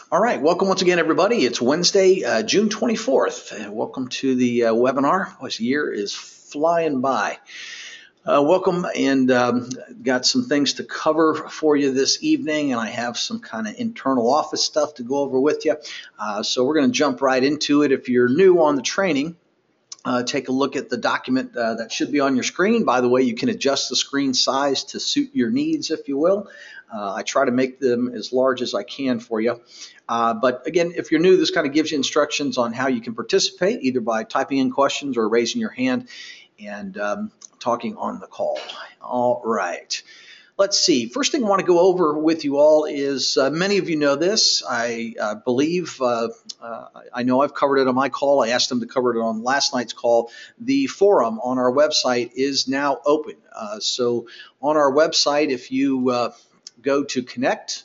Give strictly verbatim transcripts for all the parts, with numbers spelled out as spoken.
All right, welcome once again, everybody. It's Wednesday, uh, June twenty-fourth. Uh, welcome to the uh, webinar. This year is flying by. Uh, welcome, and um, got some things to cover for you this evening, and I have some kind of internal office stuff to go over with you. Uh, so we're going to jump right into it. If you're new on the training, Uh, take a look at the document uh, that should be on your screen. By the way, you can adjust the screen size to suit your needs, if you will. Uh, I try to make them as large as I can for you. Uh, but again, if you're new, this kind of gives you instructions on how you can participate, either by typing in questions or raising your hand and um, talking on the call. All right. Let's see. First thing I want to go over with you all is uh, many of you know this. I uh, believe, uh, uh, I know I've covered it on my call. I asked them to cover it on last night's call. The forum on our website is now open. Uh, so on our website, if you uh, go to Connect,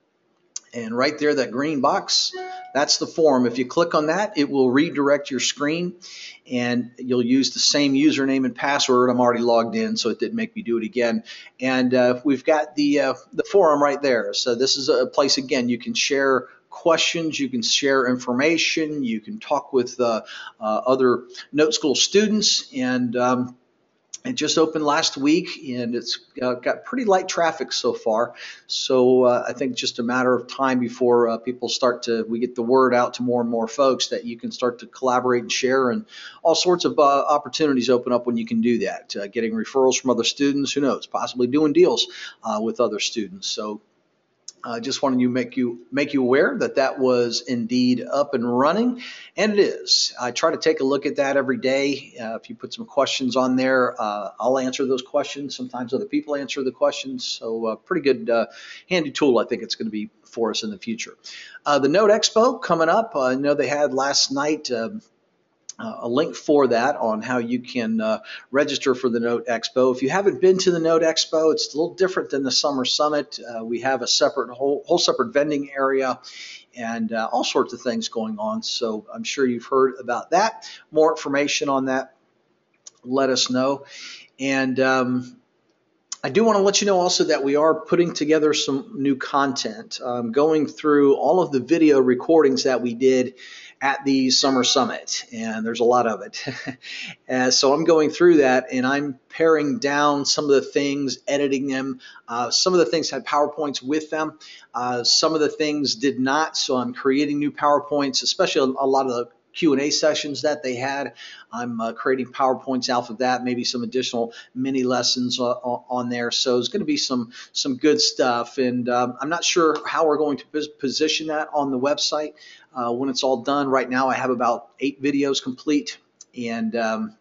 and right there, that green box, that's the forum. If you click on that, it will redirect your screen, and you'll use the same username and password. I'm already logged in, so it didn't make me do it again. And uh, we've got the uh, the forum right there. So this is a place, again, you can share questions, you can share information, you can talk with uh, uh, other Note School students, and um, it just opened last week, and it's uh, got pretty light traffic so far. So uh, I think just a matter of time before uh, people start to, we get the word out to more and more folks that you can start to collaborate and share, and all sorts of uh, opportunities open up when you can do that. Uh, getting referrals from other students, who knows, possibly doing deals uh, with other students. So I uh, just wanted to make you make you aware that that was indeed up and running, and it is. I try to take a look at that every day. Uh, if you put some questions on there, uh, I'll answer those questions. Sometimes other people answer the questions, so uh, pretty good, uh, handy tool. I think it's going to be for us in the future. Uh, the Note Expo coming up. I know they had last night. Uh, Uh, a link for that on how you can uh, register for the Note Expo. If you haven't been to the Note Expo, it's a little different than the Summer Summit. Uh, we have a separate whole, whole separate vending area and uh, all sorts of things going on. So I'm sure you've heard about that. More information on that, let us know. And um, I do want to let you know also that we are putting together some new content, um, going through all of the video recordings that we did at the Summer Summit, and there's a lot of it. uh, so I'm going through that, and I'm paring down some of the things, editing them. Uh, some of the things had PowerPoints with them. Uh, some of the things did not, so I'm creating new PowerPoints, especially a lot of the Q and A sessions that they had. I'm uh, creating PowerPoints out of that, maybe some additional mini lessons uh, on there. So it's going to be some some good stuff, and um, I'm not sure how we're going to position that on the website uh, when it's all done. Right now I have about eight videos complete, and um,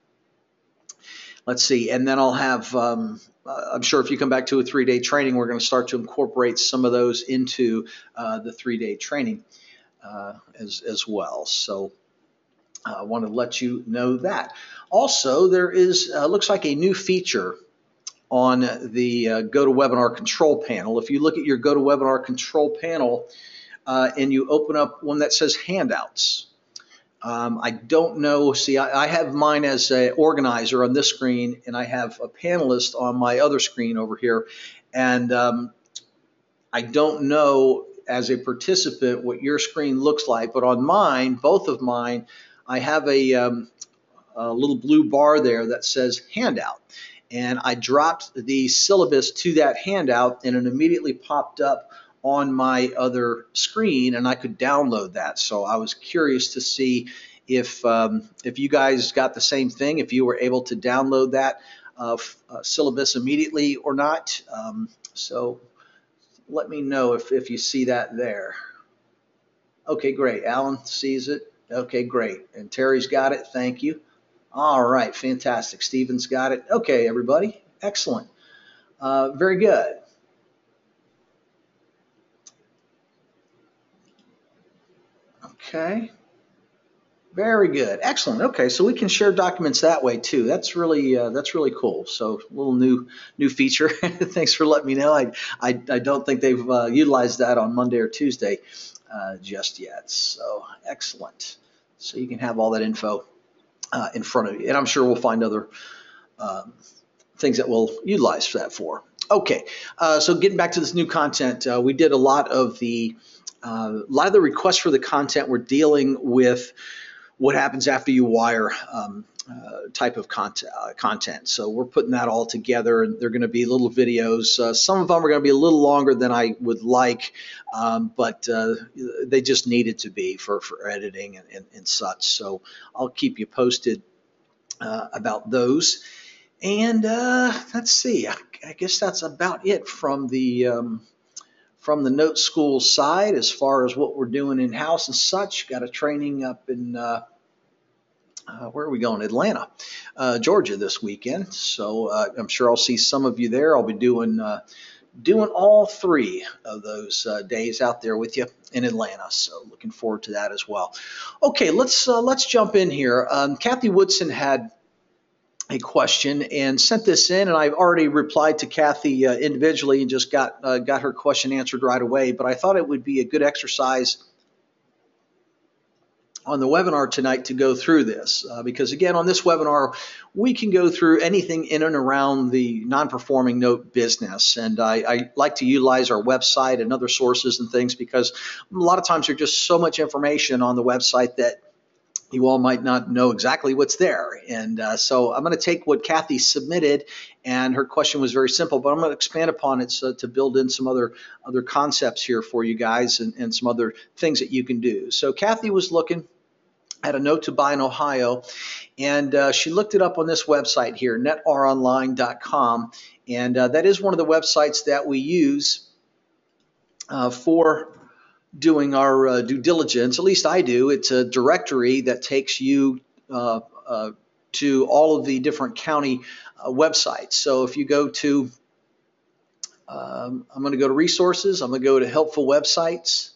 let's see, and then I'll have, um, uh, I'm sure if you come back to a three-day training, we're going to start to incorporate some of those into uh, the three-day training uh, as, as well. So I want to let you know that. Also, there is, uh, looks like a new feature on the uh, GoToWebinar control panel. If you look at your GoToWebinar control panel uh, and you open up one that says handouts, um, I don't know, see, I, I have mine as an organizer on this screen, and I have a panelist on my other screen over here, and um, I don't know as a participant what your screen looks like, but on mine, both of mine, I have a, um, a little blue bar there that says handout, and I dropped the syllabus to that handout, and it immediately popped up on my other screen, and I could download that. So I was curious to see if um, if you guys got the same thing, if you were able to download that uh, uh, syllabus immediately or not. Um, so let me know if, if you see that there. Okay, great. Alan sees it. Okay, great. And Terry's got it. Thank you. All right, fantastic. Stephen's got it. Okay, everybody. Excellent. Uh, very good. Okay. Very good. Excellent. Okay, so we can share documents that way too. That's really uh, that's really cool. So a little new new feature. Thanks for letting me know. I I, I don't think they've uh, utilized that on Monday or Tuesday uh, just yet. So excellent. So you can have all that info uh, in front of you, and I'm sure we'll find other um, things that we'll utilize that for. Okay, uh, so getting back to this new content, uh, we did a lot of the Uh, a lot of the requests for the content were dealing with what happens after you wire um, uh, type of content, uh, content. So we're putting that all together, and they're going to be little videos. Uh, some of them are going to be a little longer than I would like, um, but uh, they just needed to be for, for editing and, and, and such. So I'll keep you posted uh, about those. And uh, let's see, I, I guess that's about it from the um, from the Note School side as far as what we're doing in house and such. Got a training up in uh, uh, where are we going? Atlanta, uh, Georgia this weekend. So uh, I'm sure I'll see some of you there. I'll be doing uh, doing all three of those uh, days out there with you in Atlanta. So looking forward to that as well. Okay, let's uh, let's jump in here. Um, Kathy Woodson had a question and sent this in, and I've already replied to Kathy uh, individually and just got uh, got her question answered right away. But I thought it would be a good exercise on the webinar tonight to go through this uh, because again, on this webinar, we can go through anything in and around the non-performing note business. And I, I like to utilize our website and other sources and things because a lot of times there's just so much information on the website that you all might not know exactly what's there. And uh, so I'm going to take what Kathy submitted, and her question was very simple, but I'm going to expand upon it so, to build in some other other concepts here for you guys and, and some other things that you can do. So Kathy was looking at a note to buy in Ohio, and uh, she looked it up on this website here, net r online dot com, and uh, that is one of the websites that we use uh, for doing our uh, due diligence. At least I do. It's a directory that takes you uh, uh, to all of the different county uh, websites. So if you go to, um, I'm going to go to resources, I'm going to go to helpful websites,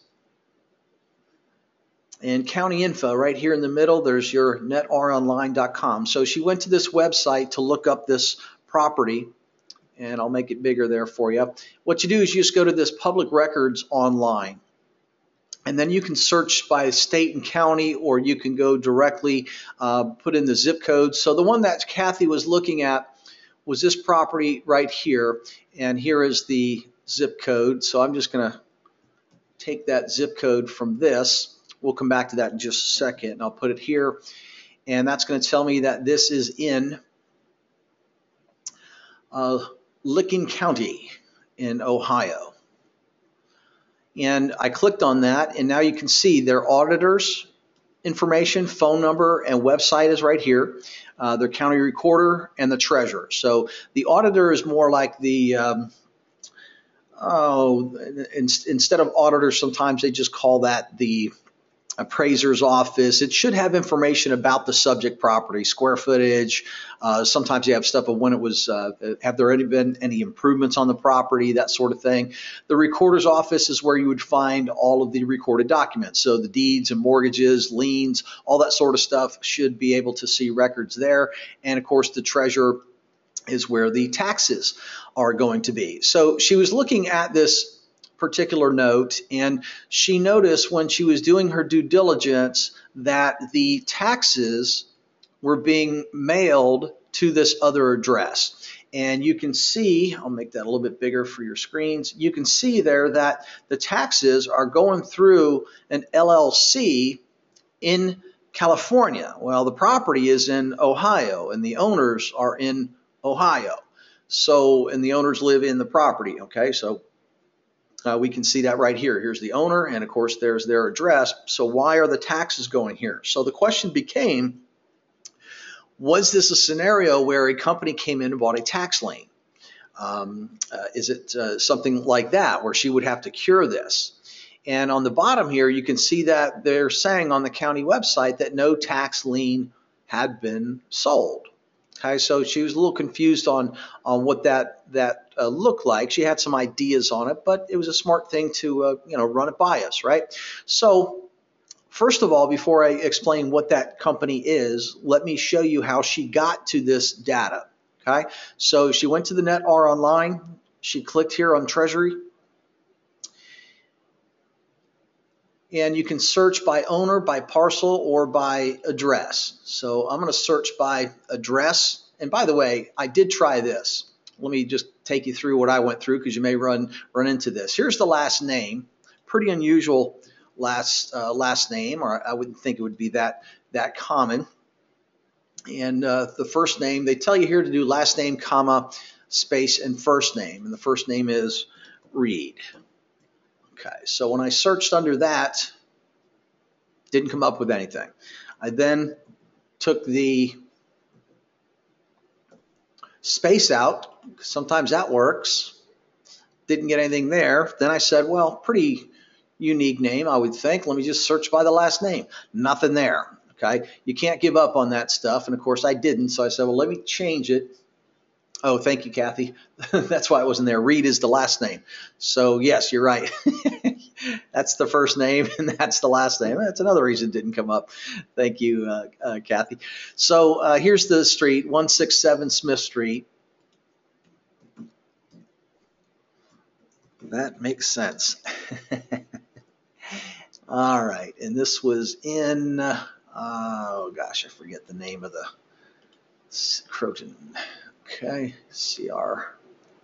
and county info right here in the middle, there's your net r online dot com. So she went to this website to look up this property, and I'll make it bigger there for you. What you do is you just go to this public records online, and then you can search by state and county, or you can go directly, uh, put in the zip code. So the one that Kathy was looking at was this property right here, and here is the zip code. So I'm just going to take that zip code from this. We'll come back to that in just a second, and I'll put it here. And that's going to tell me that this is in uh, Licking County in Ohio. And I clicked on that, and now you can see their auditor's information, phone number, and website is right here. Uh, their county recorder and the treasurer. So the auditor is more like the um, oh, in, instead of auditor, sometimes they just call that the appraiser's office. It should have information about the subject property, square footage. Uh, sometimes you have stuff of when it was, uh, have there already been any improvements on the property, that sort of thing. The recorder's office is where you would find all of the recorded documents. So the deeds and mortgages, liens, all that sort of stuff should be able to see records there. And of course, the treasurer is where the taxes are going to be. So she was looking at this particular note, and she noticed when she was doing her due diligence that the taxes were being mailed to this other address. And you can see, I'll make that a little bit bigger for your screens, you can see there that the taxes are going through an L L C in California. Well, the property is in Ohio, and the owners are in Ohio. So, and the owners live in the property, okay? So Uh, we can see that right here. Here's the owner, and of course there's their address. So why are the taxes going here? So the question became, was this a scenario where a company came in and bought a tax lien? Um, uh, is it uh, something like that where she would have to cure this? And on the bottom here, you can see that they're saying on the county website that no tax lien had been sold. Okay, so she was a little confused on, on what that, that uh, looked like. She had some ideas on it, but it was a smart thing to uh, you know, run it by us, right? So first of all, before I explain what that company is, let me show you how she got to this data. Okay, so she went to the Net R Online. She clicked here on Treasury. And you can search by owner, by parcel, or by address. So I'm going to search by address. And by the way, I did try this. Let me just take you through what I went through because you may run, run into this. Here's the last name, pretty unusual last uh, last name, or I wouldn't think it would be that that common. And uh, the first name, they tell you here to do last name, comma, space, and first name. And the first name is Reed. Okay, so when I searched under that, didn't come up with anything. I then took the space out. Sometimes that works. Didn't get anything there. Then I said, well, pretty unique name, I would think. Let me just search by the last name. Nothing there. Okay, you can't give up on that stuff. And of course I didn't. So I said, well, let me change it. Oh, thank you, Kathy. That's why it wasn't there. Reed is the last name. So yes, you're right. That's the first name and that's the last name. That's another reason it didn't come up. Thank you, uh, uh, Kathy. So uh, here's the street, one sixty-seven Smith Street. That makes sense. All right, and this was in, uh, oh gosh, I forget the name of the Croton. Okay, C R.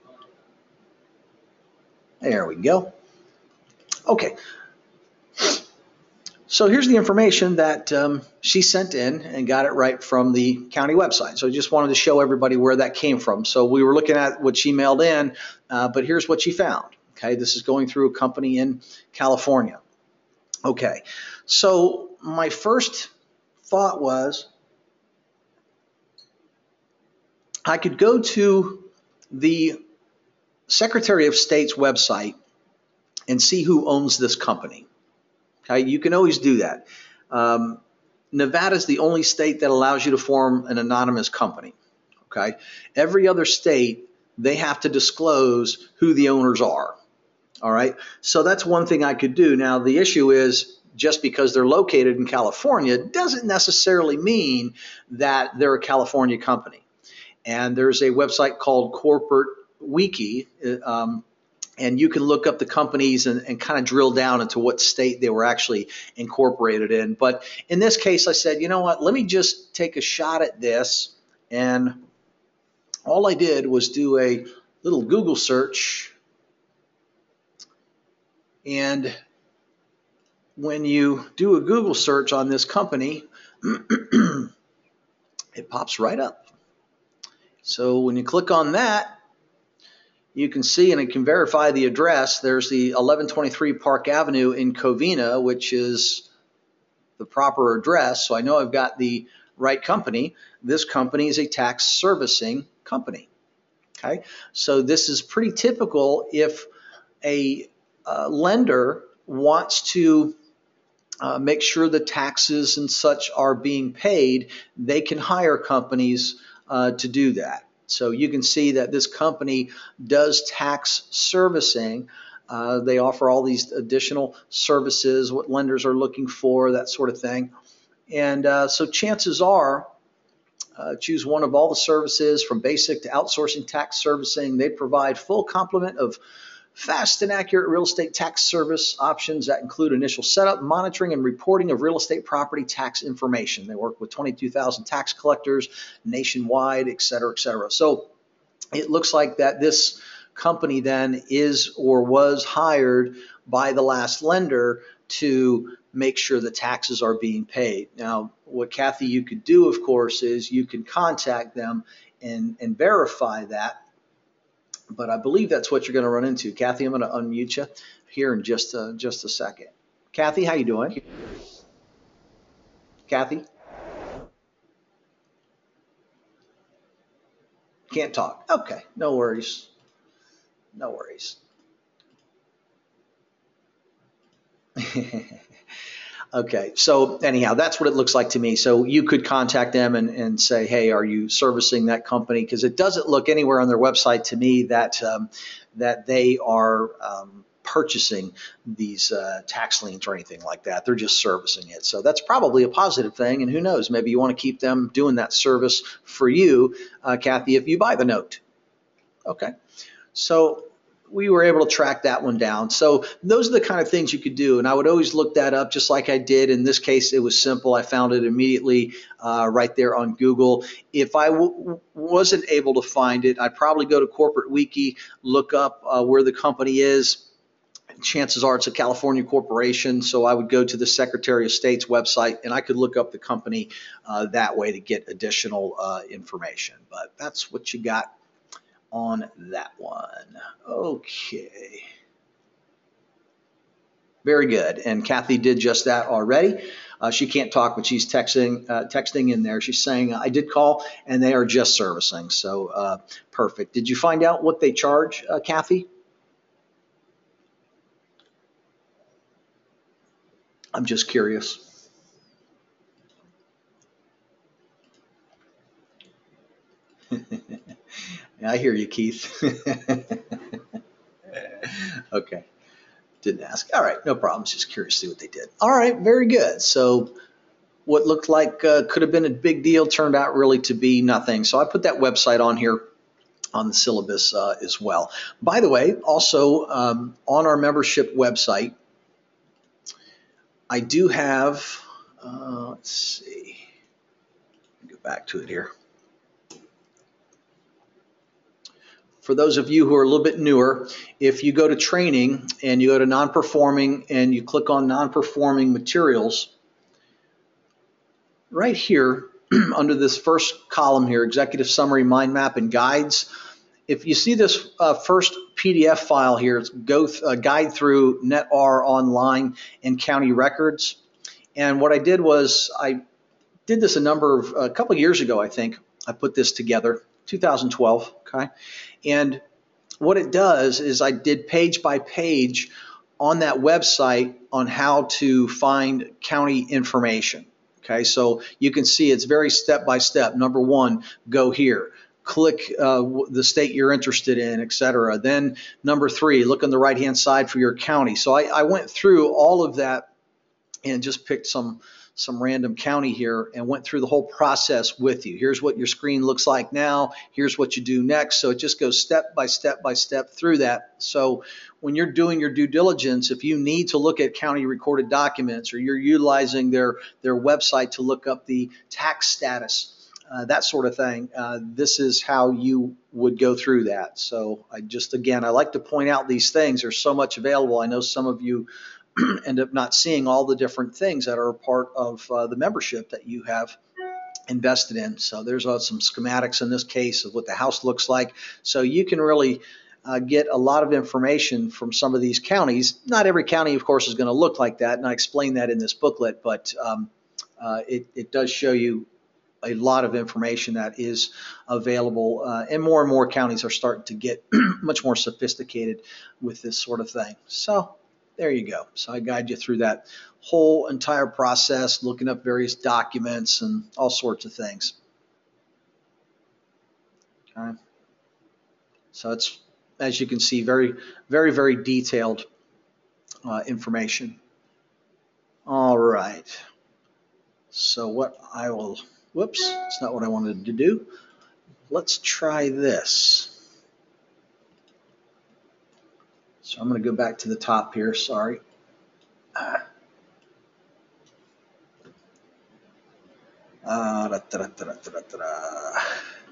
There we go. Okay. So here's the information that um, she sent in and got it right from the county website. So I just wanted to show everybody where that came from. So we were looking at what she mailed in, uh, but here's what she found. Okay, this is going through a company in California. Okay, so my first thought was I could go to the Secretary of State's website and see who owns this company. Okay, you can always do that. Um, Nevada is the only state that allows you to form an anonymous company. Okay, every other state, they have to disclose who the owners are. All right, so that's one thing I could do. Now, the issue is just because they're located in California doesn't necessarily mean that they're a California company. And there's a website called Corporate Wiki, um, and you can look up the companies and, and kind of drill down into what state they were actually incorporated in. But in this case, I said, you know what, let me just take a shot at this. And all I did was do a little Google search. And when you do a Google search on this company, it pops right up. So when you click on that, you can see, and it can verify the address. There's the eleven twenty-three Park Avenue in Covina, which is the proper address. So I know I've got the right company. This company is a tax servicing company. Okay, so this is pretty typical if a uh, lender wants to uh, make sure the taxes and such are being paid, they can hire companies uh, to do that. So you can see that this company does tax servicing. Uh, they offer all these additional services, what lenders are looking for, that sort of thing. And uh, so chances are, uh, choose one of all the services from basic to outsourcing tax servicing. They provide full complement of fast and accurate real estate tax service options that include initial setup, monitoring, and reporting of real estate property tax information. They work with twenty-two thousand tax collectors nationwide, et cetera, et cetera. So it looks like that this company then is or was hired by the last lender to make sure the taxes are being paid. Now, what Kathy, you could do, of course, is you can contact them and, and verify that. But I believe that's what you're going to run into. Kathy, I'm going to unmute you here in just a, just a second. Kathy, how you doing? Kathy? Can't talk. Okay, no worries. No worries. Okay, so anyhow, that's what it looks like to me. So you could contact them and, and say, hey, are you servicing that company? Because it doesn't look anywhere on their website to me that um, that they are um, purchasing these uh, tax liens or anything like that. They're just servicing it. So that's probably a positive thing. And who knows, maybe you want to keep them doing that service for you, uh, Kathy, if you buy the note. Okay, so we were able to track that one down. So those are the kind of things you could do. And I would always look that up just like I did. In this case, it was simple. I found it immediately uh, right there on Google. If I w wasn't able to find it, I'd probably go to Corporate Wiki, look up uh, where the company is. chances are it's a California corporation, so I would go to the Secretary of State's website and I could look up the company uh, that way to get additional uh, information. But that's what you got on that one. Okay. Very good. And Kathy did just that already. Uh, she can't talk, but she's texting uh, texting in there. She's saying, I did call, and they are just servicing. So uh, perfect. Did you find out what they charge, uh, Kathy? I'm just curious. I hear you, Keith. Okay. Didn't ask. All right, no problem. Just curious to see what they did. All right, very good. So what looked like uh, could have been a big deal turned out really to be nothing. So I put that website on here on the syllabus uh, as well. By the way, also um, on our membership website, I do have, uh, let's see, go back to it here. For those of you who are a little bit newer, if you go to training and you go to non-performing and you click on non-performing materials, right here under this first column here, executive summary, mind map, and guides, if you see this uh, first P D F file here, it's go th uh, guide through N E T R online and county records. And what I did was I did this a number of, a couple of years ago, I think. I put this together, two thousand twelve, okay? And what it does is I did page by page on that website on how to find county information, okay? So you can see it's very step by step. Number one, go here. Click uh, the state you're interested in, et cetera. Then number three, look on the right-hand side for your county. So I, I went through all of that and just picked some some random county here and went through the whole process with you. Here's what your screen looks like now. Here's what you do next. So it just goes step by step by step through that. So when you're doing your due diligence, if you need to look at county recorded documents or you're utilizing their, their website to look up the tax status, uh, that sort of thing, uh, this is how you would go through that. So I just, again, I like to point out these things. There's so much available. I know some of you end up not seeing all the different things that are a part of uh, the membership that you have invested in. So there's uh, some schematics in this case of what the house looks like. So you can really uh, get a lot of information from some of these counties. Not every county, of course, is going to look like that, and I explain that in this booklet, but um, uh, it, it does show you a lot of information that is available, uh, and more and more counties are starting to get much more sophisticated with this sort of thing. So there you go. So I guide you through that whole entire process, looking up various documents and all sorts of things. Okay. So it's, as you can see, very, very, very detailed uh, information. All right. So what I will, whoops, it's not what I wanted to do. Let's try this. So I'm going to go back to the top here, sorry. Uh, uh, da, da, da, da, da, da, da.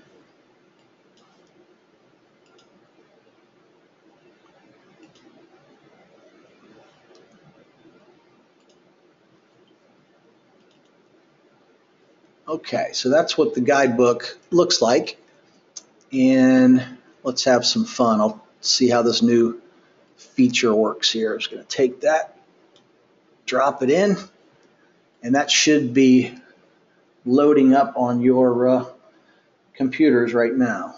Okay, so that's what the guidebook looks like. And let's have some fun. I'll see how this new feature works here. I'm just going to take that, drop it in, and that should be loading up on your uh, computers right now.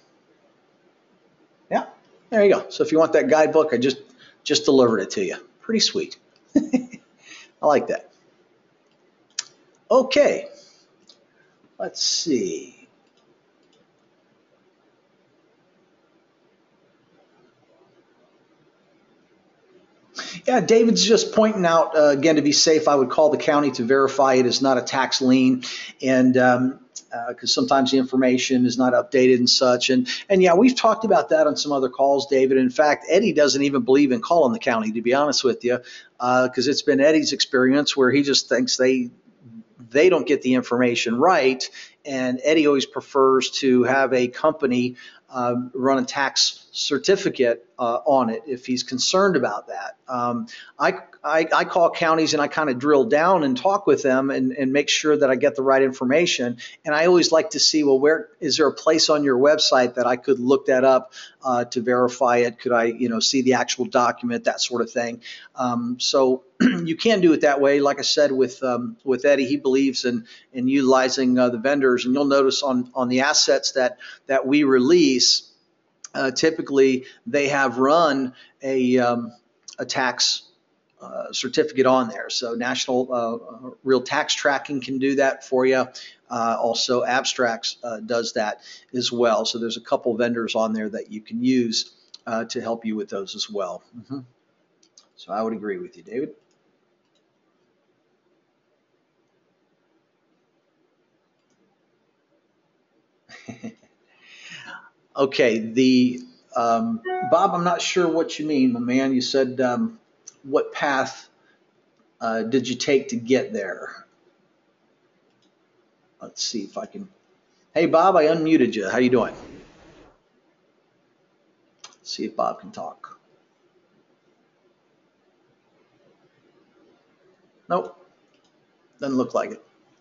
Yeah, there you go. So if you want that guidebook, I just just delivered it to you. Pretty sweet. I like that. Okay, let's see. Yeah, David's just pointing out, uh, again, to be safe, I would call the county to verify it is not a tax lien, and um, because uh, sometimes the information is not updated and such. And, and yeah, we've talked about that on some other calls, David. In fact, Eddie doesn't even believe in calling the county, to be honest with you, because uh, it's been Eddie's experience where he just thinks they they don't get the information right, and Eddie always prefers to have a company um, run a tax certificate uh, on it if he's concerned about that. Um, I, I, I call counties and I kind of drill down and talk with them and, and make sure that I get the right information. And I always like to see, well, where is there a place on your website that I could look that up uh, to verify it? Could I, you know, see the actual document, that sort of thing? Um, so you can do it that way. Like I said, with um, with Eddie, he believes in in utilizing uh, the vendors, and you'll notice on on the assets that that we release. Uh, typically, they have run a, um, a tax uh, certificate on there. So National uh, Real Tax Tracking can do that for you. Uh, also, Abstracts uh, does that as well. So there's a couple vendors on there that you can use uh, to help you with those as well. Mm-hmm. So I would agree with you, David. Okay, the um, Bob, I'm not sure what you mean, my man. You said um, what path uh, did you take to get there? Let's see if I can. Hey, Bob, I unmuted you. How you doing? Let's see if Bob can talk. Nope, doesn't look like it.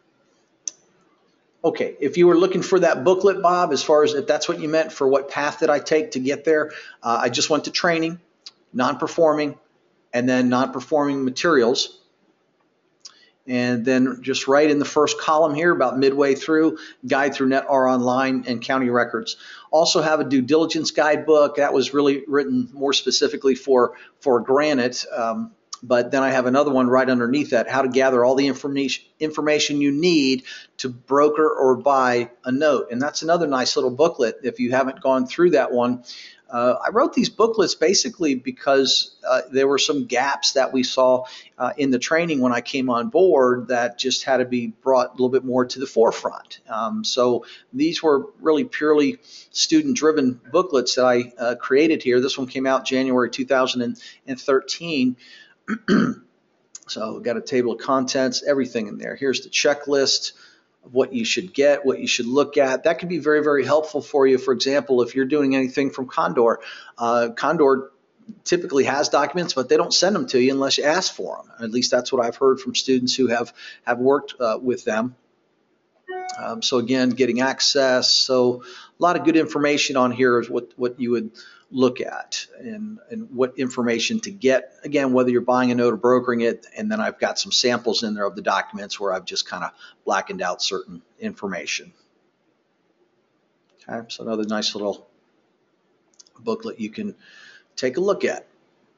Okay, if you were looking for that booklet, Bob, as far as if that's what you meant for what path did I take to get there, uh, I just went to training, non-performing, and then non-performing materials. And then just right in the first column here, about midway through, guide through Net R Online and county records. Also have a due diligence guidebook. That was really written more specifically for, for Granite. Um, but then I have another one right underneath that, how to gather all the information information you need to broker or buy a note. And that's another nice little booklet if you haven't gone through that one. Uh, I wrote these booklets basically because uh, there were some gaps that we saw uh, in the training when I came on board that just had to be brought a little bit more to the forefront. Um, so these were really purely student-driven booklets that I uh, created here. This one came out January two thousand thirteen. So we've got a table of contents, everything in there. Here's the checklist of what you should get, what you should look at. That could be very, very helpful for you. For example, if you're doing anything from Condor, uh, Condor typically has documents, but they don't send them to you unless you ask for them. At least that's what I've heard from students who have, have worked uh, with them. Um, so again, getting access. So a lot of good information on here is what, what you would look at and, and what information to get. Again, whether you're buying a note or brokering it, and then I've got some samples in there of the documents where I've just kind of blackened out certain information. Okay, so another nice little booklet you can take a look at.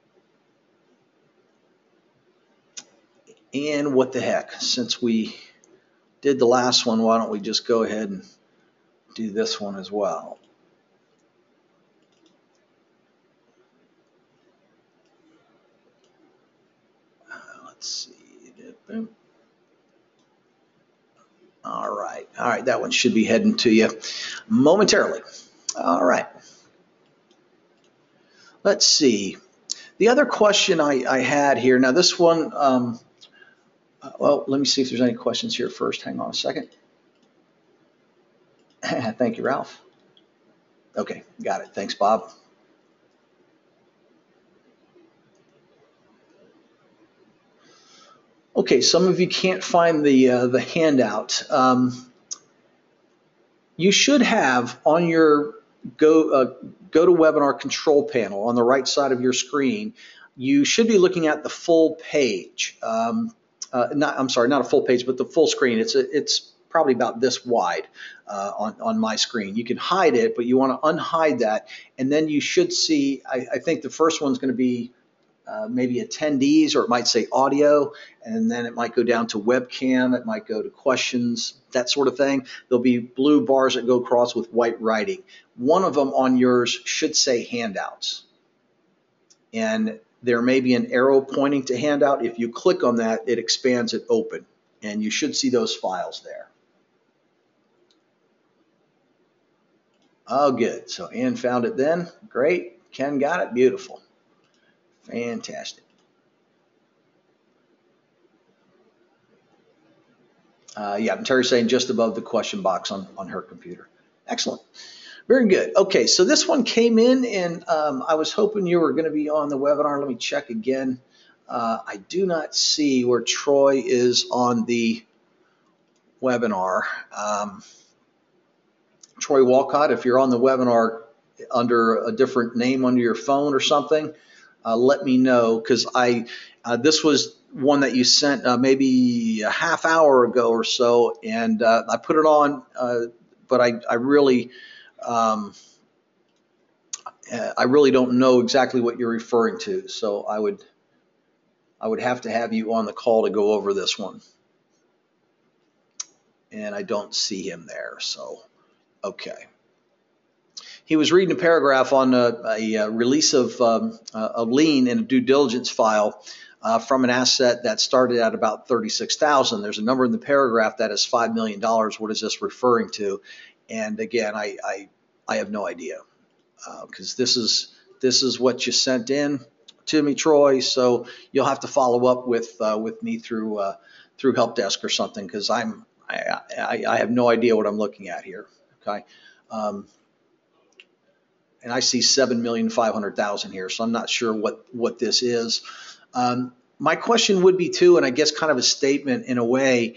And what the heck, since we did the last one, why don't we just go ahead and do this one as well. Uh, let's see. Boom. All right. All right. That one should be heading to you momentarily. All right. Let's see. The other question I, I had here, now this one, um, well, let me see if there's any questions here first. Hang on a second. Thank you, Ralph. Okay, got it. Thanks, Bob. Okay, some of you can't find the uh, the handout. Um, you should have on your go uh, GoToWebinar control panel on the right side of your screen. You should be looking at the full page. Um, uh, not, I'm sorry, not a full page, but the full screen. It's a, it's probably about this wide uh, on on my screen. You can hide it, but you want to unhide that, and then you should see. I, I think the first one's going to be Uh, maybe attendees, or it might say audio, and then it might go down to webcam, it might go to questions, that sort of thing. There'll be blue bars that go across with white writing. One of them on yours should say handouts. And there may be an arrow pointing to handout. If you click on that, it expands it open, and you should see those files there. Oh, good. So Ann found it then. Great. Ken got it. Beautiful. Fantastic. Uh, yeah, Terry's saying just above the question box on, on her computer. Excellent. Very good. Okay, so this one came in, and um, I was hoping you were going to be on the webinar. Let me check again. Uh, I do not see where Troy is on the webinar. Um, Troy Walcott, if you're on the webinar under a different name under your phone or something, uh, let me know, because I uh, this was one that you sent uh, maybe a half hour ago or so, and uh, I put it on, uh, but I, I really um, I really don't know exactly what you're referring to, so I would I would have to have you on the call to go over this one, and I don't see him there, so okay. He was reading a paragraph on a, a, a release of um, a lien in a due diligence file uh, from an asset that started at about thirty-six thousand dollars. There's a number in the paragraph that is five million dollars. What is this referring to? And again, I, I, I have no idea, because uh, this is this is what you sent in to me, Troy. So you'll have to follow up with uh, with me through uh, through help desk or something, because I'm I, I, I have no idea what I'm looking at here. Okay. Um, and I see seven million five hundred thousand here, so I'm not sure what what this is. Um, my question would be too, and I guess kind of a statement in a way.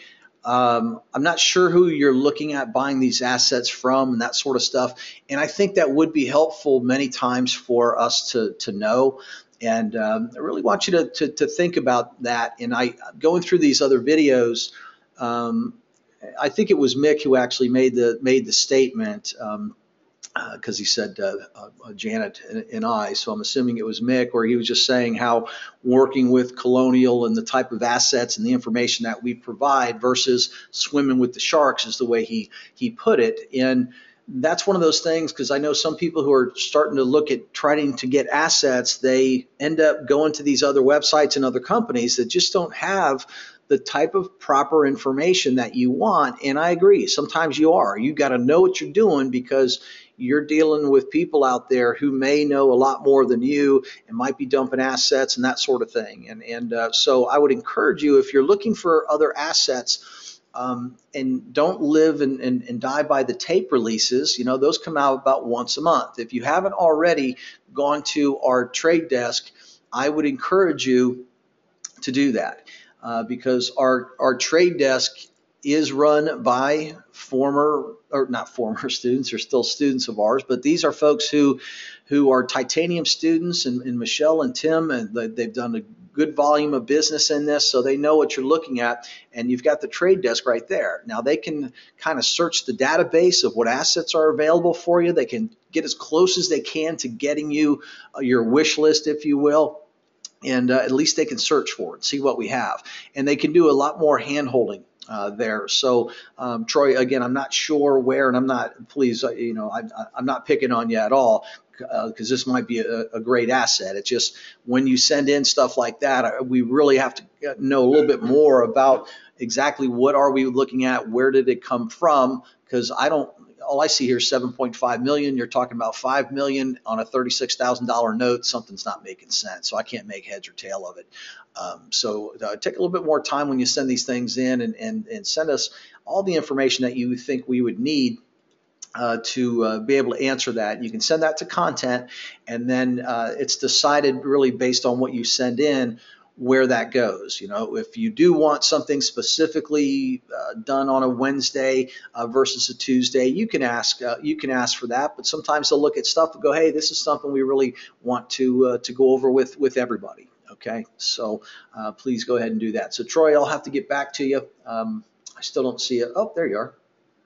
Um, I'm not sure who you're looking at buying these assets from and that sort of stuff, and I think that would be helpful many times for us to to know. And um, I really want you to, to to think about that. And I going through these other videos. Um, I think it was Mick who actually made the made the statement. Um, because uh, he said uh, uh, Janet and I, so I'm assuming it was Mick, where he was just saying how working with Colonial and the type of assets and the information that we provide versus swimming with the sharks is the way he he put it. And that's one of those things, because I know some people who are starting to look at trying to get assets, they end up going to these other websites and other companies that just don't have the type of proper information that you want. And I agree, sometimes you are. You got to know what you're doing, because you're dealing with people out there who may know a lot more than you and might be dumping assets and that sort of thing. And, and uh, so I would encourage you, if you're looking for other assets, um, and don't live and, and, and die by the tape releases, you know, those come out about once a month. If you haven't already gone to our trade desk, I would encourage you to do that, uh, because our, our trade desk is run by former, or not former students, they're still students of ours, but these are folks who who are titanium students, and, and Michelle and Tim, and they, they've done a good volume of business in this, so they know what you're looking at, and you've got the trade desk right there. Now they can kind of search the database of what assets are available for you. They can get as close as they can to getting you uh, your wish list, if you will. And uh, at least they can search for it, see what we have. And they can do a lot more hand-holding uh, there. So, um, Troy, again, I'm not sure where, and I'm not, please, uh, you know, I, I'm not picking on you at all, because uh, this might be a, a great asset. It's just when you send in stuff like that, we really have to know a little bit more about exactly what are we looking at, where did it come from, because I don't, all I see here is seven point five million. You're talking about five million on a thirty-six thousand dollar note. Something's not making sense. So I can't make heads or tail of it. Um, so uh, take a little bit more time when you send these things in, and, and, and send us all the information that you think we would need Uh, to uh, be able to answer that. You can send that to content, and then uh, it's decided really based on what you send in where that goes. You know, if you do want something specifically uh, done on a Wednesday uh, versus a Tuesday, you can ask. Uh, you can ask for that. But sometimes they'll look at stuff and go, "Hey, this is something we really want to uh, to go over with with everybody." Okay, so uh, please go ahead and do that. So Troy, I'll have to get back to you. Um, I still don't see it. Oh, there you are.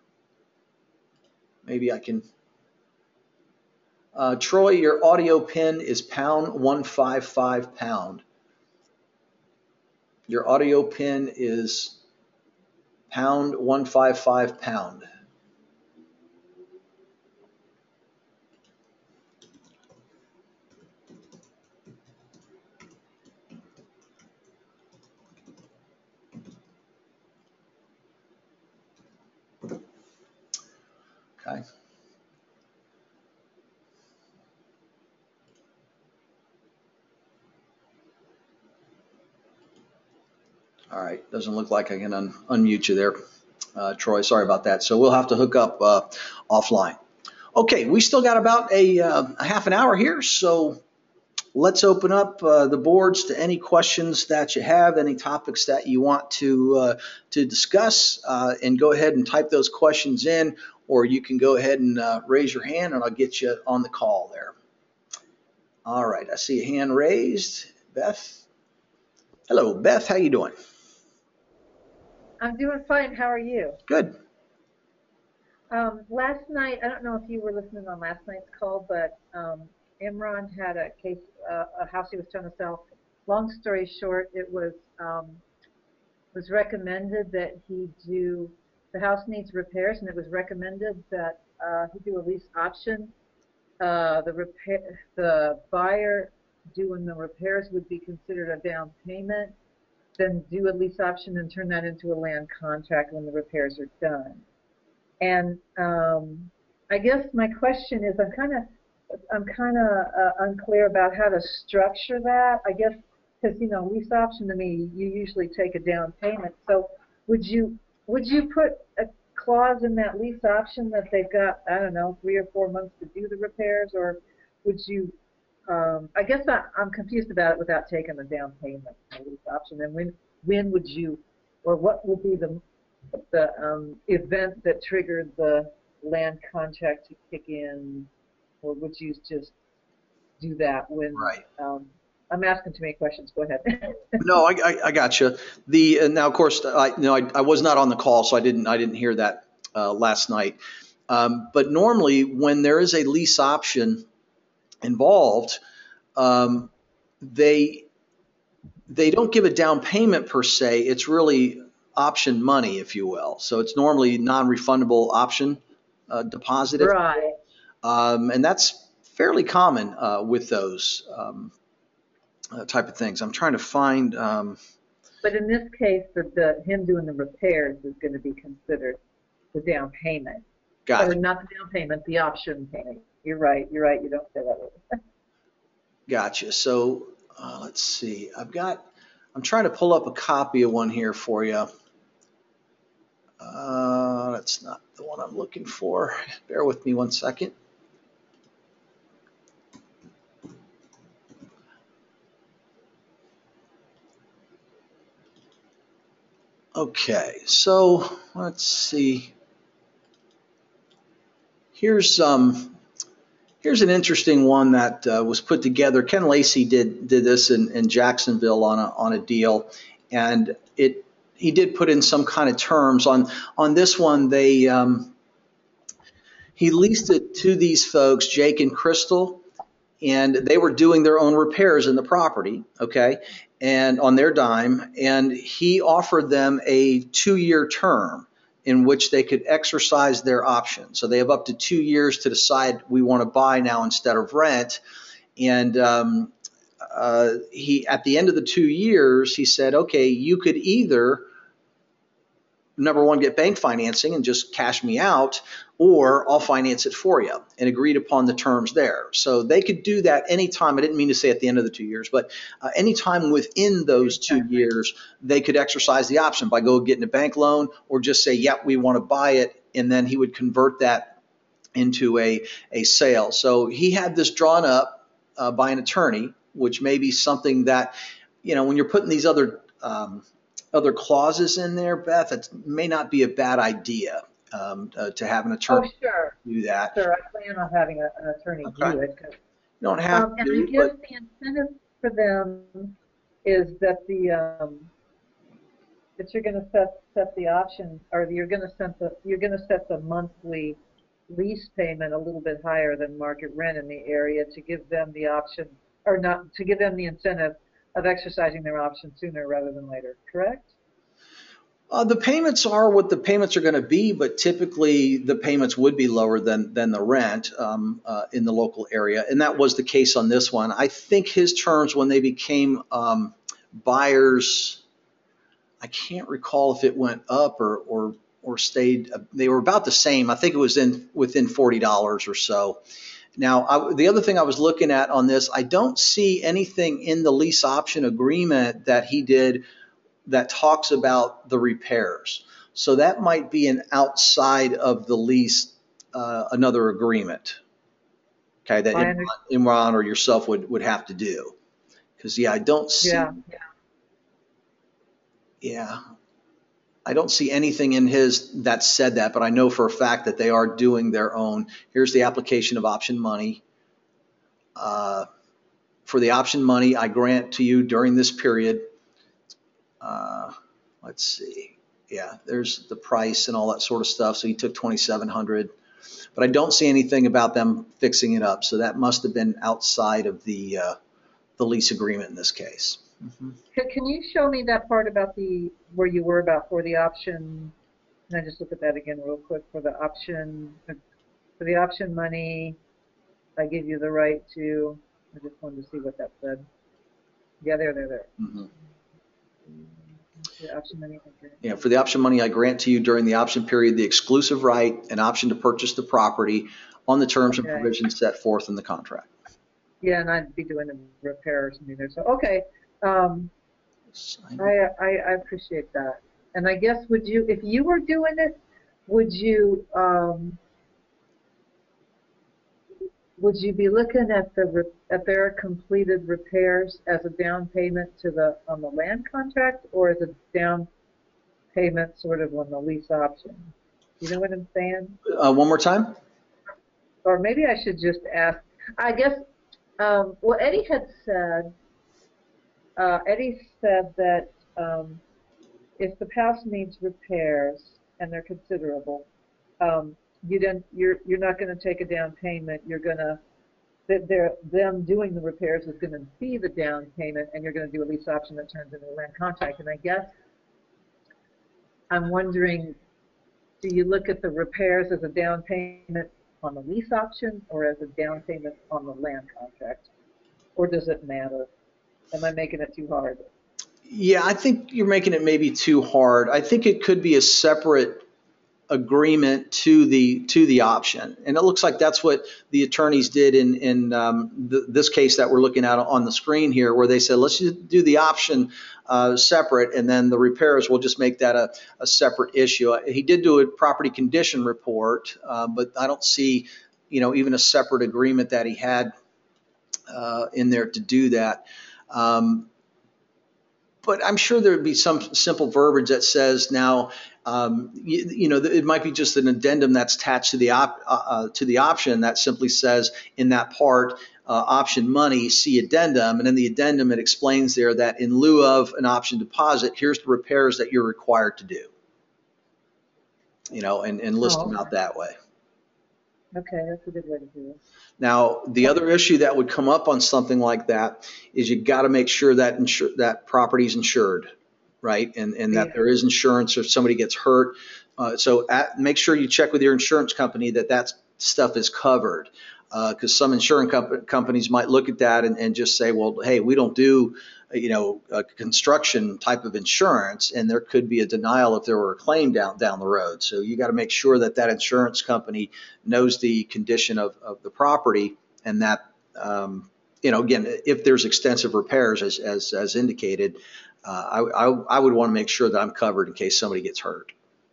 Maybe I can. Uh, Troy, your audio pin is pound one five five pound. Your audio pin is pound one five five pound. Okay. All right. Doesn't look like I can un unmute you there, uh, Troy. Sorry about that. So we'll have to hook up uh, offline. Okay, we still got about a, uh, a half an hour here, so let's open up uh, the boards to any questions that you have, any topics that you want to uh, to discuss, uh, and go ahead and type those questions in, or you can go ahead and uh, raise your hand, and I'll get you on the call there. All right, I see a hand raised. Beth. Hello, Beth. How you doing? I'm doing fine. How are you? Good. Um, last night, I don't know if you were listening on last night's call, but um, Imran had a case, uh, a house he was trying to sell. Long story short, it was um, was recommended that he do. The house needs repairs, and it was recommended that uh, he do a lease option. Uh, the repair, the buyer doing the repairs would be considered a down payment. Then do a lease option and turn that into a land contract when the repairs are done. And um, I guess my question is, I'm kind of, I'm kind of uh, unclear about how to structure that. I guess because you know, lease option to me, you usually take a down payment. So would you, would you put a clause in that lease option that they've got, I don't know, three or four months to do the repairs, or would you? Um, I guess I, I'm confused about it without taking the down payment on the lease option. And when, when would you, or what would be the the um, event that triggered the land contract to kick in, or would you just do that when? Right. Um, I'm asking too many questions. Go ahead. No, I, I, I got you. The uh, now, of course, I you know I, I was not on the call, so I didn't I didn't hear that uh, last night. Um, but normally, when there is a lease option involved, um, they they don't give a down payment per se. It's really option money, if you will. So it's normally non-refundable option uh, deposit, if, Right. um, and that's fairly common uh, with those um, uh, type of things. I'm trying to find. Um, But in this case, the, the him doing the repairs is going to be considered the down payment, or Gotcha. not the down payment, the option payment. You're right. You're right. You don't say that word. Gotcha. So uh, let's see. I've got. I'm trying to pull up a copy of one here for you. Uh, that's not the one I'm looking for. Bear with me one second. Okay, so let's see. Here's um here's an interesting one that uh, was put together. Ken Lacey did did this in, in Jacksonville on a on a deal, and it he did put in some kind of terms on on this one. They um, he leased it to these folks, Jake and Crystal, and they were doing their own repairs in the property, okay, and on their dime. And he offered them a two-year term in which they could exercise their option. So they have up to two years to decide we want to buy now instead of rent. And um, uh, he, at the end of the two years, he said, okay, you could either number one, get bank financing and just cash me out, or I'll finance it for you, and agreed upon the terms there. So they could do that anytime. I didn't mean to say at the end of the two years, but uh, anytime within those two years, they could exercise the option by go getting a bank loan or just say, yep, we want to buy it. And then he would convert that into a, a sale. So he had this drawn up uh, by an attorney, which may be something that, you know, when you're putting these other um, other clauses in there, Beth, it may not be a bad idea um, uh, to have an attorney Oh, sure. do that. Sure. I plan on having a, an attorney Okay. do it. 'Cause, You don't have um, and to, I guess but the incentive for them is that the um, that you're going to set set the option, or you're going to set the you're going to set the monthly lease payment a little bit higher than market rent in the area to give them the option, or not to give them the incentive of exercising their option sooner rather than later. Correct? Uh, the payments are what the payments are going to be, but typically the payments would be lower than than the rent um, uh, in the local area, and that was the case on this one. I think his terms when they became um, buyers, I can't recall if it went up or or or stayed. They were about the same. I think it was in within forty dollars or so. Now, I, the other thing I was looking at on this, I don't see anything in the lease option agreement that he did that talks about the repairs. So that might be an outside of the lease uh, another agreement. Okay, that I Imran, understand. Imran or yourself would, would have to do. Because, yeah, I don't see, Yeah. yeah, I don't see anything in his that said that, but I know for a fact that they are doing their own. Here's the application of option money. Uh, for the option money, I grant to you during this period. Uh, let's see. Yeah, there's the price and all that sort of stuff. So he took twenty-seven hundred, but I don't see anything about them fixing it up. So that must have been outside of the uh, the lease agreement in this case. Mm-hmm. Can, can you show me that part about the where you were about for the option? Can I just look at that again real quick for the option for the option money? I give you the right to. I just wanted to see what that said. Yeah, there, there, there. Mm-hmm. The option money. Okay. Yeah, for the option money, I grant to you during the option period the exclusive right and option to purchase the property on the terms Okay. and provisions set forth in the contract. Yeah, and I'd be doing the repair or something there. So okay, um, I, I I appreciate that. And I guess would you, if you were doing it, would you um, would you be looking at the re at their completed repairs as a down payment to the on the land contract, or as a down payment sort of on the lease option? You know what I'm saying? Uh, one more time. Or maybe I should just ask. I guess. Um, well, Eddie had said. Uh, Eddie said that um, if the house needs repairs and they're considerable, um, you didn't. You're you're not going to take a down payment. You're going to that they're them doing the repairs is going to be the down payment, and you're going to do a lease option that turns into a land contract. And I guess I'm wondering, do you look at the repairs as a down payment on the lease option or as a down payment on the land contract, or does it matter? Am I making it too hard? Yeah, I think you're making it maybe too hard. I think it could be a separate agreement to the to the option, and it looks like that's what the attorneys did in in um, th this case that we're looking at on the screen here, where they said let's just do the option uh, separate, and then the repairs will just make that a, a separate issue. He did do a property condition report, uh, but I don't see, you know, even a separate agreement that he had uh, in there to do that. Um, but I'm sure there would be some simple verbiage that says now, um, you, you know, it might be just an addendum that's attached to the op, uh, to the option that simply says in that part, uh, option money, see addendum, and in the addendum it explains there that in lieu of an option deposit, here's the repairs that you're required to do. You know, and, and list Oh, them out that way. okay, that's a good way to do it. Now, the other issue that would come up on something like that is you got to make sure that insur that property is insured, right? And, and that Yeah. there is insurance if somebody gets hurt. Uh, so at, make sure you check with your insurance company that that stuff is covered. Because uh, some insurance comp companies might look at that and, and just say, well, hey, we don't do, you know, a construction type of insurance, and there could be a denial if there were a claim down down the road. So you got to make sure that that insurance company knows the condition of, of the property, and that, um, you know, again, if there's extensive repairs as as, as indicated, uh, I, I I would want to make sure that I'm covered in case somebody gets hurt.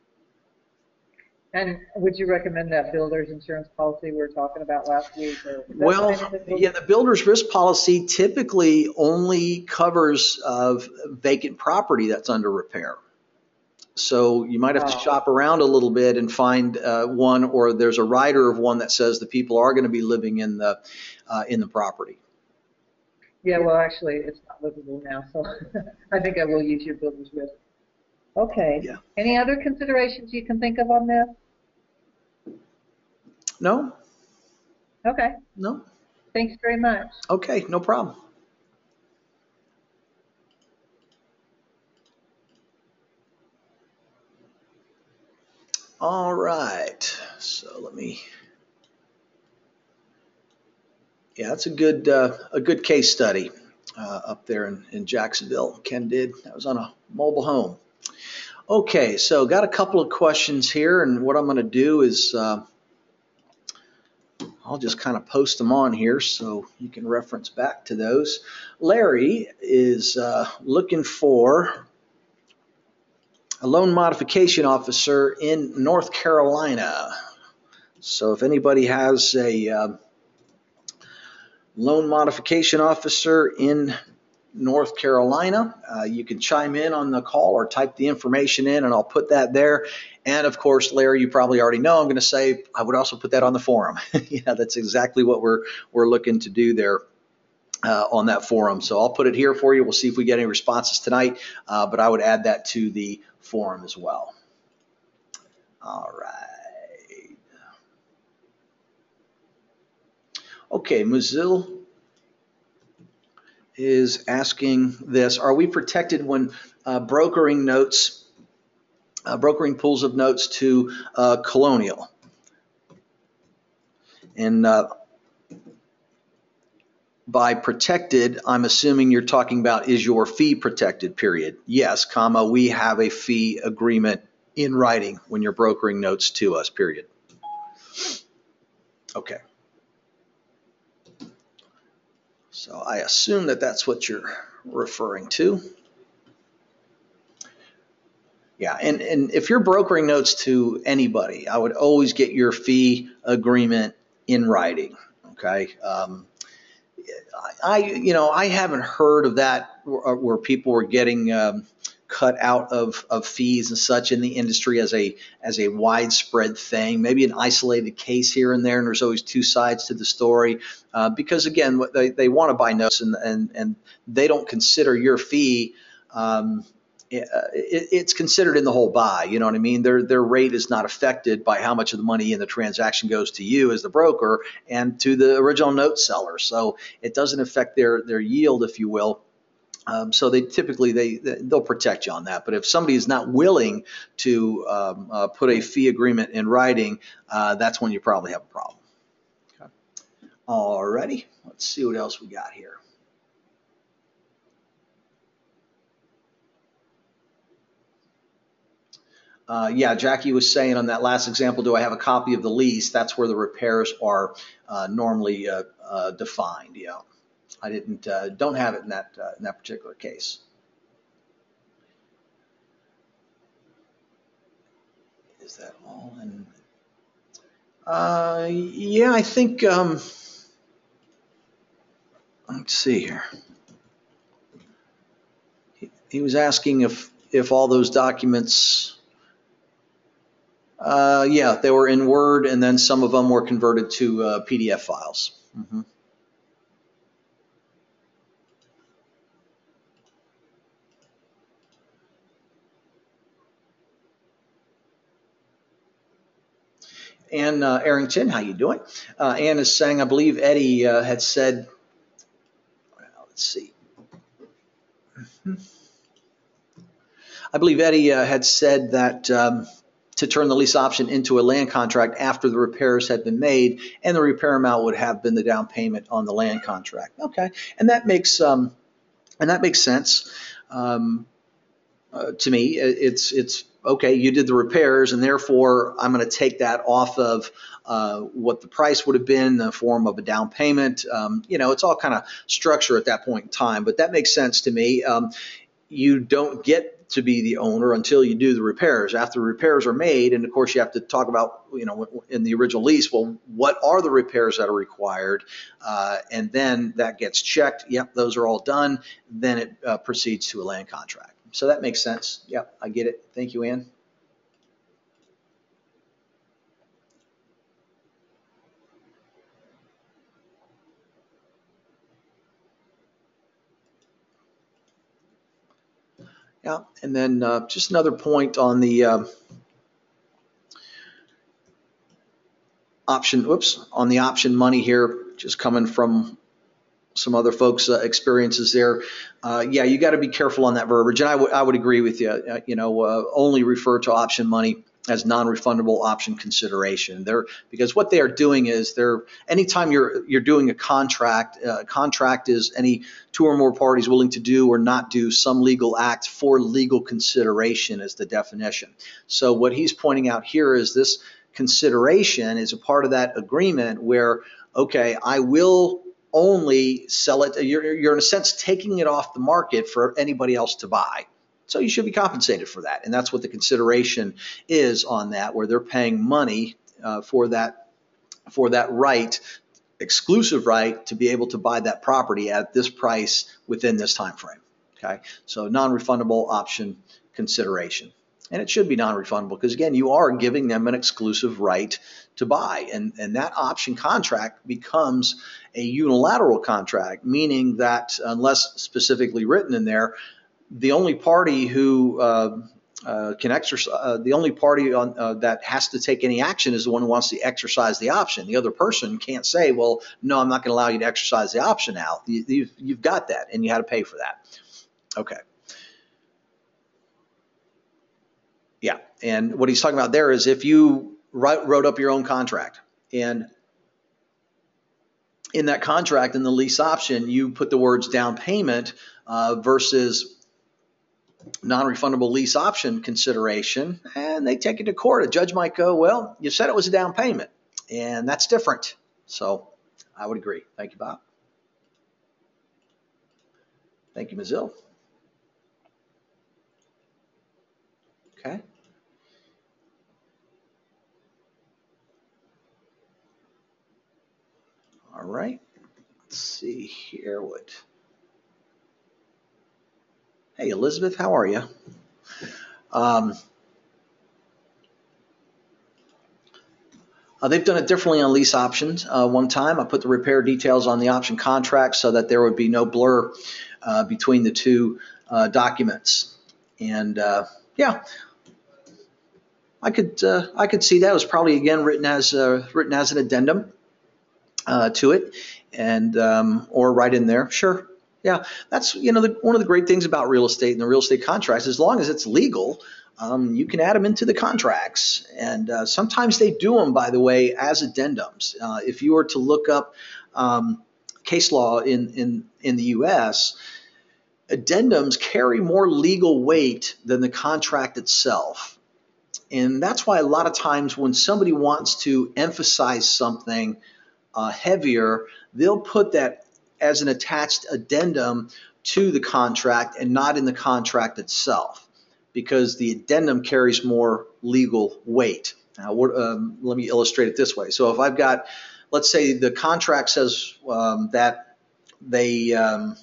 And would you recommend that builder's insurance policy we were talking about last week? Or well, yeah, the builder's risk policy typically only covers uh, vacant property that's under repair. So you might have to oh. shop around a little bit and find uh, one, or there's a rider of one that says the people are going to be living in the uh, in the property. Yeah, well, actually, it's not livable now, so I think I will use your builder's risk. Okay. Yeah. Any other considerations you can think of on this? No. Okay. No. Thanks very much. Okay, no problem. All right. So let me. Yeah, that's a good uh, a good case study uh, up there in, in Jacksonville. Ken did. That was on a mobile home. Okay, so got a couple of questions here, and what I'm going to do is uh, I'll just kind of post them on here so you can reference back to those. Larry is uh, looking for a loan modification officer in North Carolina. So if anybody has a uh, loan modification officer in North Carolina, uh, you can chime in on the call or type the information in, and I'll put that there. And of course, Larry, you probably already know I'm going to say I would also put that on the forum. Yeah, that's exactly what we're we're looking to do there uh, on that forum. So I'll put it here for you. We'll see if we get any responses tonight, uh, but I would add that to the forum as well. All right. Okay, Muzil is asking this: are we protected when uh, brokering notes, uh, brokering pools of notes to uh, Colonial? And uh, by protected, I'm assuming you're talking about, is your fee protected, period? Yes, comma, we have a fee agreement in writing when you're brokering notes to us, period. Okay. So I assume that that's what you're referring to. Yeah, and, and if you're brokering notes to anybody, I would always get your fee agreement in writing, okay? Um, I, you know, I haven't heard of that where, where people were getting um, cut out of, of fees and such in the industry as a as a widespread thing. Maybe an isolated case here and there, and there's always two sides to the story. Uh, because again, they they want to buy notes, and and and they don't consider your fee. Um, it, it's considered in the whole buy. You know what I mean? Their their rate is not affected by how much of the money in the transaction goes to you as the broker and to the original note seller. So it doesn't affect their their yield, if you will. Um, so they typically they they'll protect you on that. But if somebody is not willing to um, uh, put a fee agreement in writing, uh, that's when you probably have a problem. Okay. All righty. Let's see what else we got here. Uh, yeah, Jackie was saying on that last example, do I have a copy of the lease? That's where the repairs are uh, normally uh, uh, defined. Yeah, I didn't uh, don't have it in that uh, in that particular case. Is that all? And uh, yeah, I think. Um, let's see here. He, he was asking if if all those documents. Uh, yeah, they were in Word, and then some of them were converted to uh, P D F files. Mm-hmm. Ann uh, Arrington, how you doing? Uh, Ann is saying, I believe Eddie uh, had said, well, let's see. Mm-hmm. I believe Eddie uh, had said that um, to turn the lease option into a land contract after the repairs had been made, and the repair amount would have been the down payment on the land contract. Okay, and that makes um, and that makes sense um, uh, to me. It's it's okay. You did the repairs, and therefore I'm going to take that off of uh, what the price would have been in the form of a down payment. Um, you know, it's all kind of structure at that point in time, but that makes sense to me. Um, you don't get to be the owner until you do the repairs. After the repairs are made, and of course you have to talk about, you know, in the original lease, well, what are the repairs that are required? Uh, and then that gets checked. Yep, those are all done. Then it uh, proceeds to a land contract. So that makes sense. Yep, I get it. Thank you, Ann. Yeah, and then uh, just another point on the uh, option, whoops, on the option money here, just coming from some other folks' uh, experiences there. Uh, yeah, you got to be careful on that verbiage, and I would I would agree with you. Uh, you know, uh, only refer to option money as non-refundable option consideration. They're because what they are doing is they're anytime you're you're doing a contract, uh, contract is any two or more parties willing to do or not do some legal act for legal consideration is the definition. So what he's pointing out here is this consideration is a part of that agreement where, okay, I will only sell it. You're, you're in a sense taking it off the market for anybody else to buy. So you should be compensated for that. And that's what the consideration is on that, where they're paying money uh, for that for that right, exclusive right, to be able to buy that property at this price within this time frame. Okay, so non-refundable option consideration. And it should be non-refundable because, again, you are giving them an exclusive right to buy. And, and that option contract becomes a unilateral contract, meaning that unless specifically written in there, the only party who uh, uh, can exercise, uh, the only party on, uh, that has to take any action is the one who wants to exercise the option. The other person can't say, well, no, I'm not going to allow you to exercise the option now. You, you've, you've got that, and you had to pay for that. Okay. Yeah, and what he's talking about there is if you write, wrote up your own contract, and in that contract, in the lease option, you put the words down payment uh, versus non-refundable lease option consideration, and they take it to court. A judge might go, well, you said it was a down payment, and that's different. So I would agree. Thank you, Bob. Thank you, Mazil. Okay. All right. Let's see here. What? Hey, Elizabeth, how are you? Um, uh, they've done it differently on lease options. Uh, one time, I put the repair details on the option contract so that there would be no blur uh, between the two uh, documents. And uh, yeah, I could uh, I could see that it was probably again written as uh, written as an addendum uh, to it, and um, or right in there. Sure, yeah, that's you know the, one of the great things about real estate and the real estate contracts. As long as it's legal, um, you can add them into the contracts, and uh, sometimes they do them, by the way, as addendums. Uh, if you were to look up um, case law in in in the U S, addendums carry more legal weight than the contract itself. And that's why a lot of times when somebody wants to emphasize something uh, heavier, they'll put that as an attached addendum to the contract and not in the contract itself, because the addendum carries more legal weight. Now, what, um, let me illustrate it this way. So if I've got, let's say the contract says um, that they um,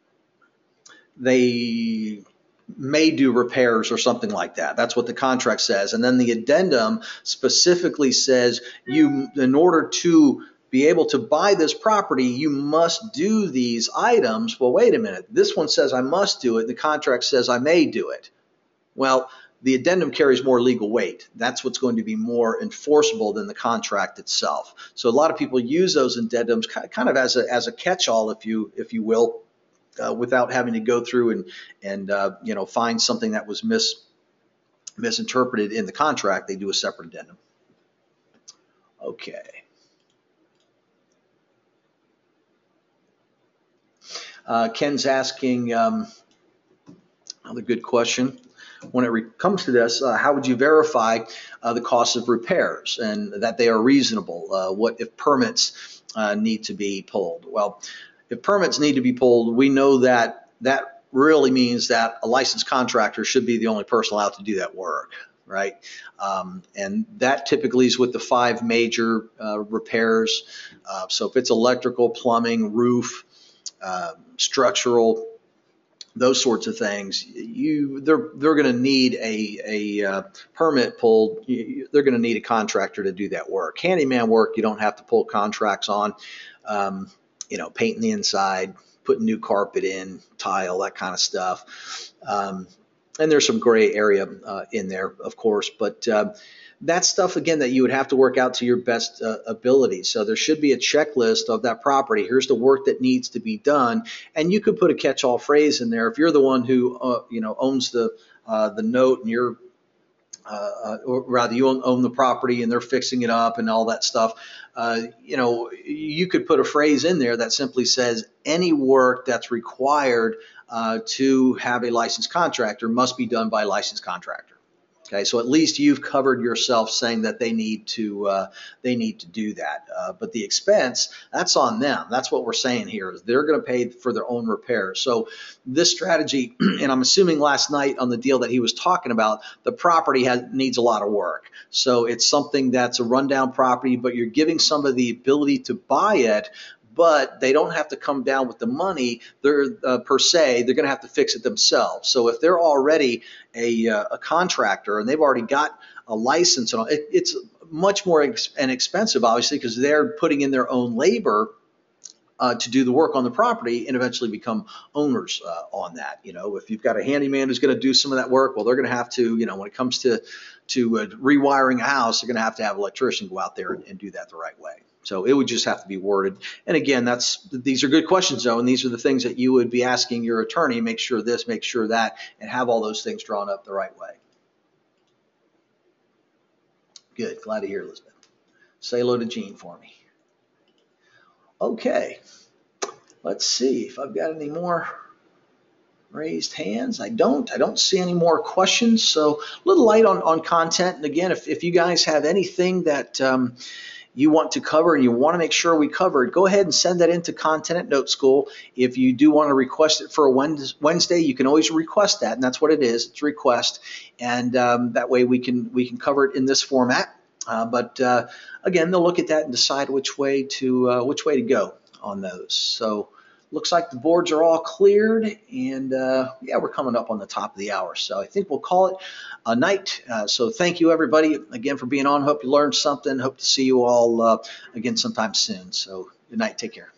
they may do repairs or something like that. That's what the contract says. And then the addendum specifically says you, in order to be able to buy this property, you must do these items. Well, wait a minute. This one says I must do it. The contract says I may do it. Well, the addendum carries more legal weight. That's what's going to be more enforceable than the contract itself. So a lot of people use those addendums kind of as a, as a catch-all, if you, if you will, Uh, without having to go through and and uh, you know find something that was mis misinterpreted in the contract. They do a separate addendum. Okay. Uh, Ken's asking um, another good question. When it comes to this, uh, how would you verify uh, the cost of repairs and that they are reasonable? Uh, what if permits uh, need to be pulled? Well, if permits need to be pulled, we know that that really means that a licensed contractor should be the only person allowed to do that work, right? Um, and that typically is with the five major uh, repairs. Uh, so if it's electrical, plumbing, roof, uh, structural, those sorts of things, you they're they're going to need a a uh, permit pulled. You, they're going to need a contractor to do that work. Handyman work, you don't have to pull contracts on. Um, you know, painting the inside, putting new carpet in, tile, that kind of stuff. Um, and there's some gray area uh, in there, of course, but uh, that's stuff, again, that you would have to work out to your best uh, ability. So there should be a checklist of that property. Here's the work that needs to be done. And you could put a catch-all phrase in there. If you're the one who, uh, you know, owns the, uh, the note and you're Uh, or rather you own, own the property and they're fixing it up and all that stuff, uh, you know, you could put a phrase in there that simply says any work that's required uh, to have a licensed contractor must be done by a licensed contractor. Okay, so at least you've covered yourself saying that they need to uh, they need to do that. Uh, but the expense, that's on them. That's what we're saying here is they're going to pay for their own repairs. So this strategy, and I'm assuming last night on the deal that he was talking about, the property has, needs a lot of work. So it's something that's a rundown property, but you're giving somebody the ability to buy it, but they don't have to come down with the money. They're uh, per se, they're going to have to fix it themselves. So if they're already a, uh, a contractor and they've already got a license, and all, it, it's much more ex- and expensive, obviously, because they're putting in their own labor uh, to do the work on the property and eventually become owners uh, on that. You know, if you've got a handyman who's going to do some of that work, well, they're going to have to, you know, when it comes to to uh, rewiring a house, they're going to have to have an electrician go out there and, and do that the right way. So it would just have to be worded. And again, that's these are good questions, though, and these are the things that you would be asking your attorney. Make sure this, make sure that, and have all those things drawn up the right way. Good. Glad to hear, Elizabeth. Say hello to Jean for me. Okay. Let's see if I've got any more raised hands. I don't. I don't see any more questions. So a little light on, on content. And again, if, if you guys have anything that um, you want to cover and you want to make sure we cover it, go ahead and send that into Content at Note School. If you do want to request it for a Wednesday, you can always request that, and that's what it is. It's a request, and um, that way we can we can cover it in this format. Uh, but uh, again, they'll look at that and decide which way to uh, which way to go on those. So looks like the boards are all cleared, and uh, yeah, we're coming up on the top of the hour. So I think we'll call it a night. Uh, so thank you, everybody, again, for being on. Hope you learned something. Hope to see you all uh, again sometime soon. So good night. Take care.